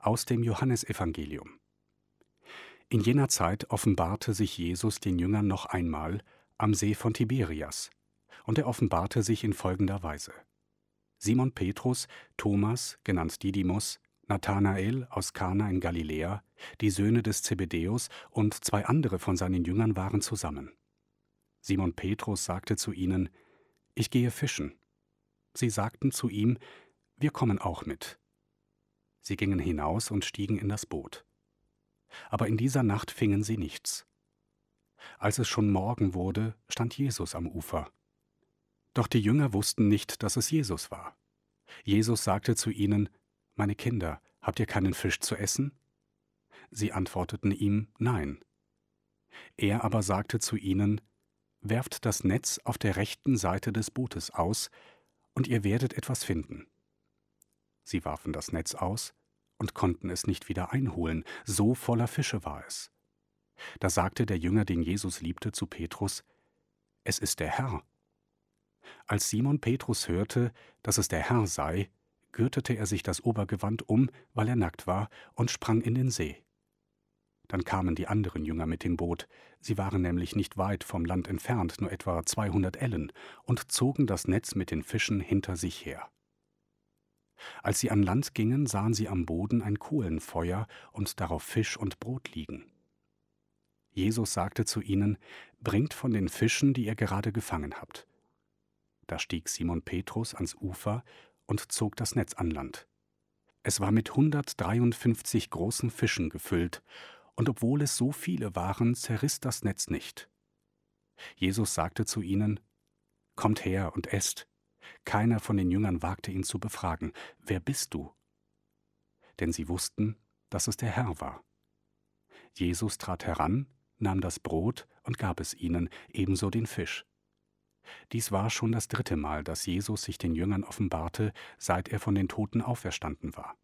Aus dem Johannesevangelium. In jener Zeit offenbarte sich Jesus den Jüngern noch einmal am See von Tiberias, und er offenbarte sich in folgender Weise: Simon Petrus, Thomas, genannt Didymus, Nathanael aus Kana in Galiläa, die Söhne des Zebedäus und 2 andere von seinen Jüngern waren zusammen. Simon Petrus sagte zu ihnen: Ich gehe fischen. Sie sagten zu ihm: Wir kommen auch mit. Sie gingen hinaus und stiegen in das Boot. Aber in dieser Nacht fingen sie nichts. Als es schon Morgen wurde, stand Jesus am Ufer. Doch die Jünger wussten nicht, dass es Jesus war. Jesus sagte zu ihnen: Meine Kinder, habt ihr keinen Fisch zu essen? Sie antworteten ihm: Nein. Er aber sagte zu ihnen: Werft das Netz auf der rechten Seite des Bootes aus, und ihr werdet etwas finden. Sie warfen das Netz aus und konnten es nicht wieder einholen, so voller Fische war es. Da sagte der Jünger, den Jesus liebte, zu Petrus: Es ist der Herr. Als Simon Petrus hörte, dass es der Herr sei, gürtete er sich das Obergewand um, weil er nackt war, und sprang in den See. Dann kamen die anderen Jünger mit dem Boot, sie waren nämlich nicht weit vom Land entfernt, nur etwa 200 Ellen, und zogen das Netz mit den Fischen hinter sich her. Als sie an Land gingen, sahen sie am Boden ein Kohlenfeuer und darauf Fisch und Brot liegen. Jesus sagte zu ihnen: Bringt von den Fischen, die ihr gerade gefangen habt. Da stieg Simon Petrus ans Ufer und zog das Netz an Land. Es war mit 153 großen Fischen gefüllt, und obwohl es so viele waren, zerriss das Netz nicht. Jesus sagte zu ihnen: Kommt her und esst. Keiner von den Jüngern wagte ihn zu befragen: Wer bist du? Denn sie wussten, dass es der Herr war. Jesus trat heran, nahm das Brot und gab es ihnen, ebenso den Fisch. Dies war schon das 3. Mal, dass Jesus sich den Jüngern offenbarte, seit er von den Toten auferstanden war.